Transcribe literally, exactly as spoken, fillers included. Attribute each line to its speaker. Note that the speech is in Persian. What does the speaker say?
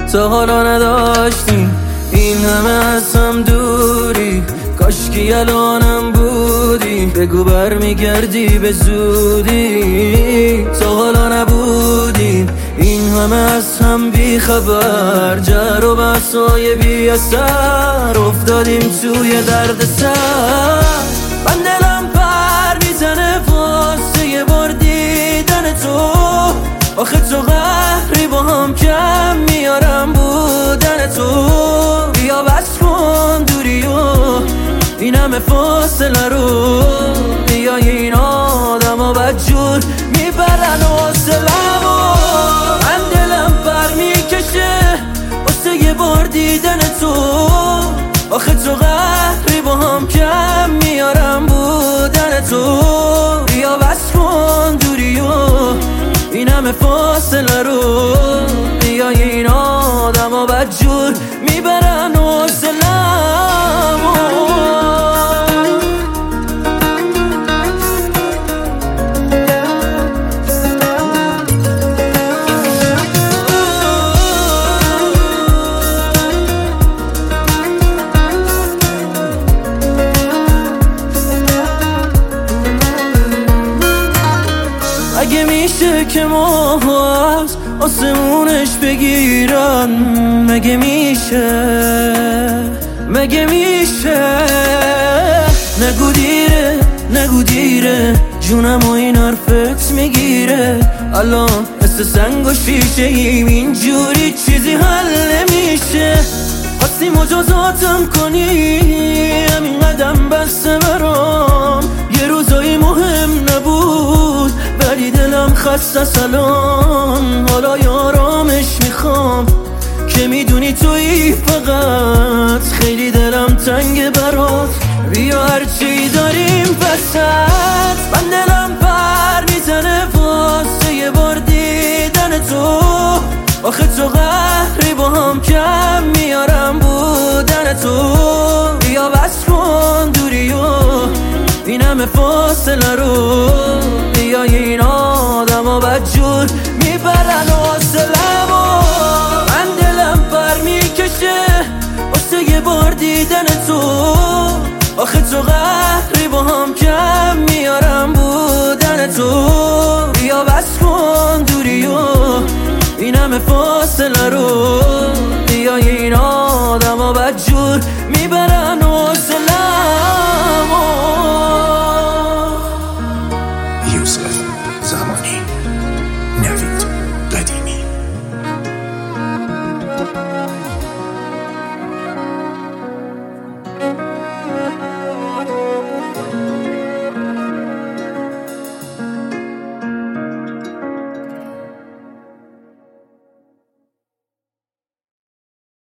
Speaker 1: تا حالا نداشتیم این همه از هم دوری، کاشکی الانم بودی، بگو برمیگردی به زودی. تا حالا نبودیم این همه از هم بی خبر، جر و بحثای بی اثر، افتادیم توی درد سر. من دلم پر میزنه واسه یه بار دیدن تو، آخه تو قهری با هم کم میارم بودن تو. بیا بس کن دوری و این همه فاصله رو، بیا این آدم ها بدجور میبرن حوصله‌مو. من دلم پر میکشه واسه یه بار دیدن تو، آخه تو قهری با هم کم میارم بودن تو. بیا بس کن دوری و این همه فاصله رو، بیا این آدم ها بدجور میبرن حوصله‌مو. اگه میشه که ما از آسمونش بگیرن، مگه میشه مگه میشه؟ نگو دیره نگو دیره، جونم و این حرفت میگیره. الان مثل سنگ و شیشه ایم، اینجوری چیزی حل نمیشه. خواستی مجازاتم کنی، همین قدم بسته برام. یه روزایی مهم نبود ولی دلم خسته سلام. حالا یارامش میخوام که میدونی تویی فقط، خیلی دلم تنگ برات. بیا هرچی داریم وسط، من دلم پر میزنه واسه یه بار دیدن تو، آخه تو قهری با هم کم میارم بودن تو. بیا بس کن دوری و این همه فاصله رو، بیا این آدم ها بدجور میبرن حوصله‌مو. من دلم پر میکشه واسه یه بار دیدن تو، آخه تو قهری با هم کم میارم بودن تو. بیا بس کن دوری و این همه فاصله رو، بیا این آدم ها بدجور میبرن